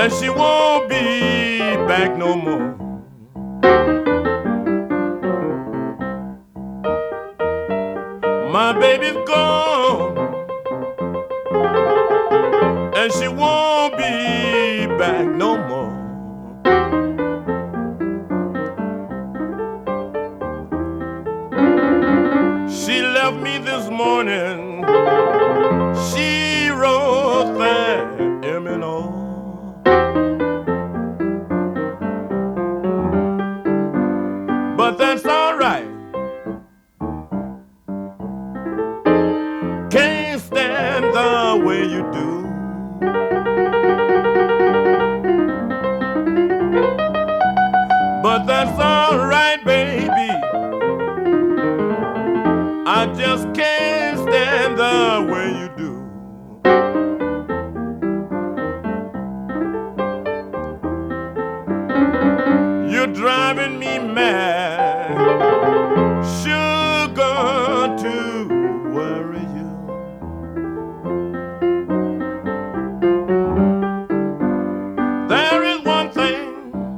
and she won't be back no more. My baby's gone, and she won't be back no more. She left me this morning. She wrote that M&O. But that's all right. Can't stand the way you do. But that's all right, baby. I just can't stand the way you do. You're driving me mad, sugar, to worry you. There is one thing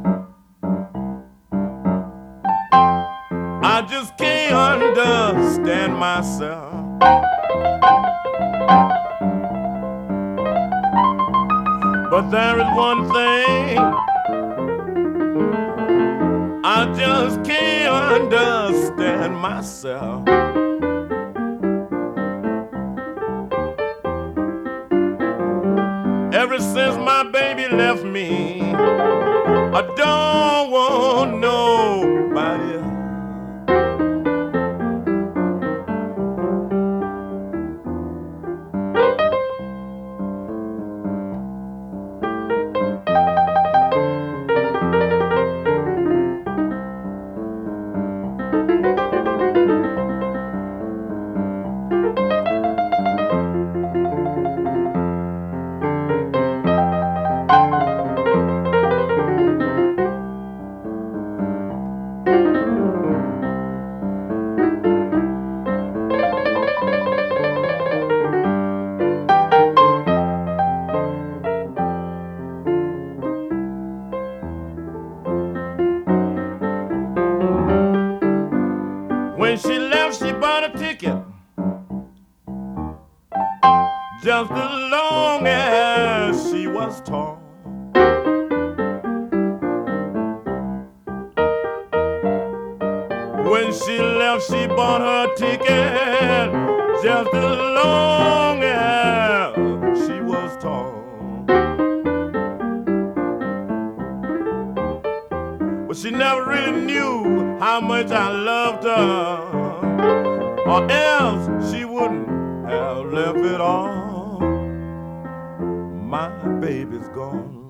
I just can't understand myself. But there is one thing I just can't understand myself. Ever since my baby left me, I don't want nobody else. When she left, she bought a ticket just as long as she was tall. When she left, she bought her ticket just as long as she was tall. But she never really knew how much I loved her, or else she wouldn't have left it all. My baby's gone,